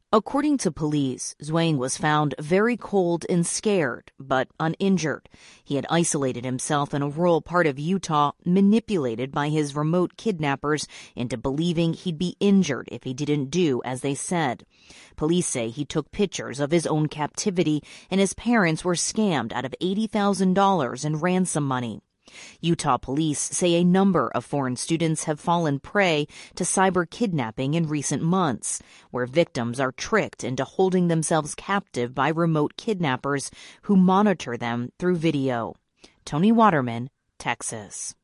According to police, Zhuang was found very cold and scared, but uninjured. He had isolated himself in a rural part of Utah, manipulated by his remote kidnappers into believing he'd be injured if he didn't do as they said. Police say he took pictures of his own captivity, and his parents were scammed out of $80,000 in ransom money. Utah police say a number of foreign students have fallen prey to cyber kidnapping in recent months, where victims are tricked into holding themselves captive by remote kidnappers who monitor them through video. Tony Waterman, Texas.